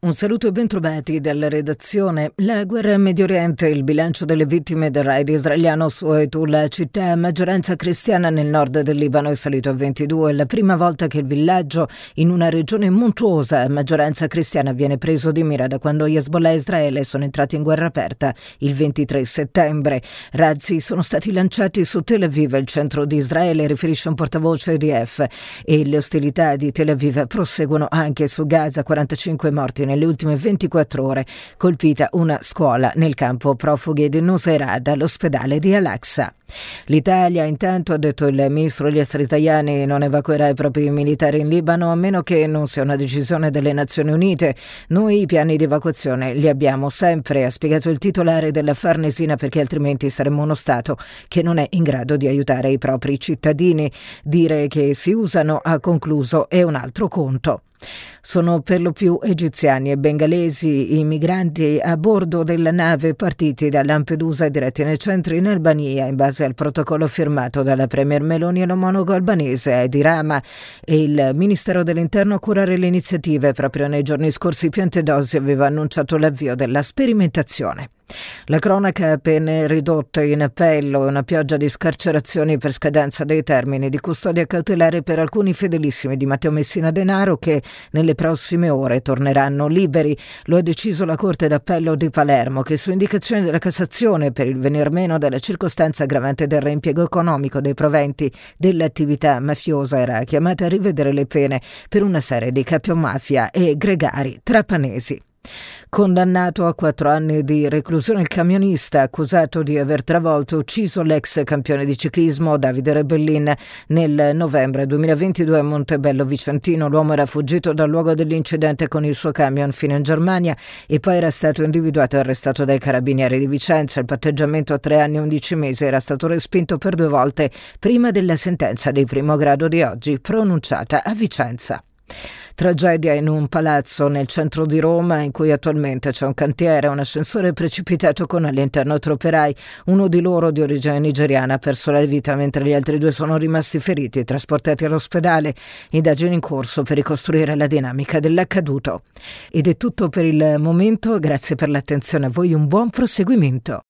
Un saluto e bentrovati dalla redazione. La guerra in Medio Oriente, il bilancio delle vittime del raid israeliano su Aitoula, città a maggioranza cristiana nel nord del Libano, è salito a 22. È la prima volta che il villaggio, in una regione montuosa a maggioranza cristiana, viene preso di mira da quando Hezbollah e Israele sono entrati in guerra aperta il 23 settembre. Razzi sono stati lanciati su Tel Aviv, il centro di Israele, riferisce un portavoce IDF, e le ostilità di Tel Aviv proseguono anche su Gaza, 45 morti nelle ultime 24 ore, colpita una scuola nel campo profughi di Nuseirat all'ospedale di Al-Aqsa. L'Italia intanto, ha detto il ministro degli esteri italiani, non evacuerà i propri militari in Libano a meno che non sia una decisione delle Nazioni Unite. Noi i piani di evacuazione li abbiamo sempre, ha spiegato il titolare della Farnesina, perché altrimenti saremmo uno Stato che non è in grado di aiutare i propri cittadini. Dire che si usano, ha concluso, è un altro conto. Sono per lo più egiziani e bengalesi i migranti a bordo della nave partiti da Lampedusa e diretti nei centri in Albania in base al protocollo firmato dalla premier Meloni e l'omologo albanese Edi Rama, e il Ministero dell'Interno a curare le iniziative. Proprio nei giorni scorsi Piantedosi aveva annunciato l'avvio della sperimentazione. La cronaca, pene ridotte in appello e una pioggia di scarcerazioni per scadenza dei termini di custodia cautelare per alcuni fedelissimi di Matteo Messina Denaro, che nelle prossime ore torneranno liberi. Lo ha deciso la Corte d'Appello di Palermo, che su indicazione della Cassazione, per il venir meno della circostanza aggravante del reimpiego economico dei proventi dell'attività mafiosa, era chiamata a rivedere le pene per una serie di capomafia e gregari trapanesi. Condannato a 4 anni di reclusione il camionista accusato di aver travolto e ucciso l'ex campione di ciclismo Davide Rebellin nel novembre 2022 a Montebello Vicentino. L'uomo era fuggito dal luogo dell'incidente con il suo camion fino in Germania e poi era stato individuato e arrestato dai carabinieri di Vicenza. Il patteggiamento a 3 anni e 11 mesi era stato respinto per 2 volte prima della sentenza di primo grado di oggi pronunciata a Vicenza. Tragedia in un palazzo nel centro di Roma, in cui attualmente c'è un cantiere. Un ascensore è precipitato con all'interno 3 operai. Uno di loro, di origine nigeriana, ha perso la vita, mentre gli altri 2 sono rimasti feriti, trasportati all'ospedale. Indagini in corso per ricostruire la dinamica dell'accaduto. Ed è tutto per il momento. Grazie per l'attenzione a voi, un buon proseguimento.